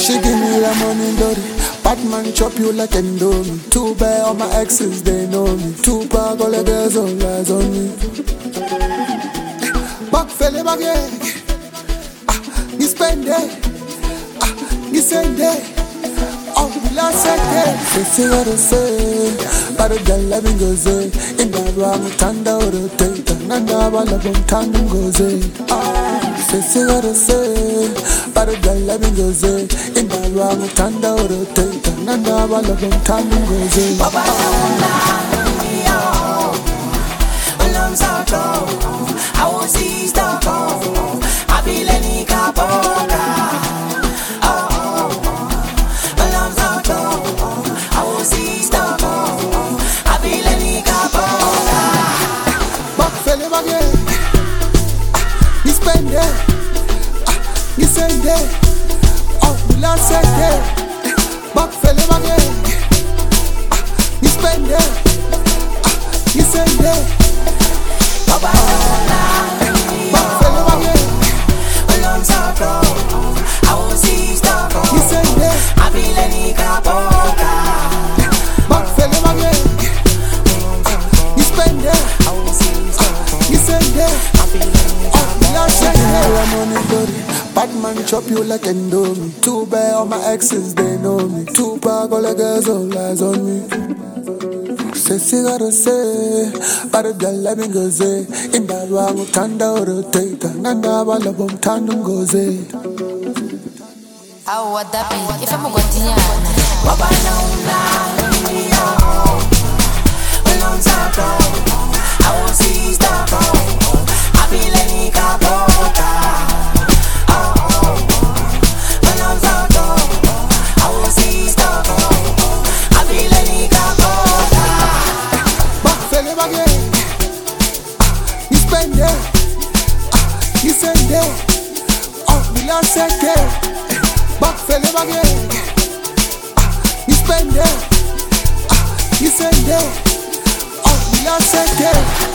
She give me the money, dirty. Bad man chop you like Indomie. Too bad all my exes, they know me. Too bad all the girls all eyes on me. Back felle bague. Ni spende. Ni sende. Oh, la sete. Say what I say. But the girl let me go say. In the wrong tanda or the data. Nanda bala bom tandem go say. Say what I say. But the girl let me go say. In the wrong tanda or the data. Nanda bala bom tandem go say. Baba Ulam Sato, I will see Stockholm. I feel any capoca. Ulam Sato, I will see Stockholm. I feel any capoca. Back felle bague. Ni spende. Ni sende. Oh, la sete. Back felle bague. Ni spende. Ni sende. Baba Back felle bague. Ulam Sato, I will see Stockholm. Ni sende. I feel any capoca. Back felle bague. Ni spende. Ni sende. Oh, la sete. Money dirty. Bad man chop you like Indomie. Too bad all my exes, they know me. Too bad all the girls all eyes on me. Say what I say. But the girl let me go say. In that wrong tanda or the data. Nanda bala bom tandem go say. Oh, what that be? If I'm a continue. Baba Ulam Sato, I will see Stockholm. I feel any capoca. Ulam Sato, I will see Stockholm. I feel any capoca. Back felle bague. Ni spende. Ni sende. Oh, mi la sete. Back felle bague. Ni spende. Ni sende. Oh, mi la sete.